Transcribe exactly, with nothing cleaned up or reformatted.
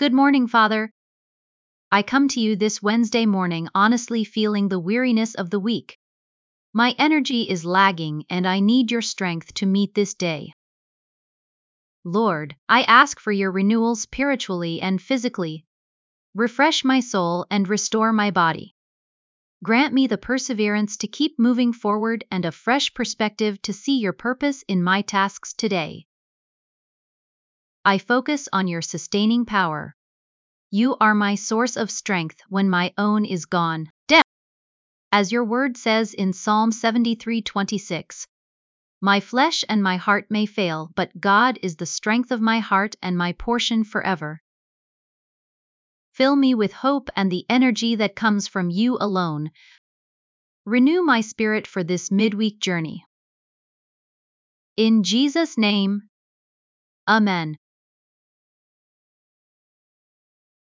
Good morning, Father. I come to you this Wednesday morning honestly feeling the weariness of the week. My energy is lagging and I need your strength to meet this day. Lord, I ask for your renewal spiritually and physically. Refresh my soul and restore my body. Grant me the perseverance to keep moving forward and a fresh perspective to see your purpose in my tasks today. I focus on your sustaining power. You are my source of strength when my own is gone. Down. As your word says in Psalm seventy-three twenty-six, my flesh and my heart may fail, but God is the strength of my heart and my portion forever. Fill me with hope and the energy that comes from you alone. Renew my spirit for this midweek journey. In Jesus' name, Amen.